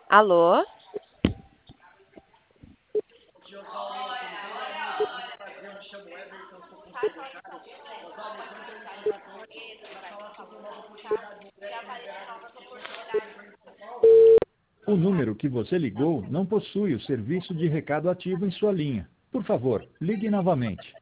Alô? O número que você ligou não possui o serviço de recado ativo em sua linha. Por favor, ligue novamente.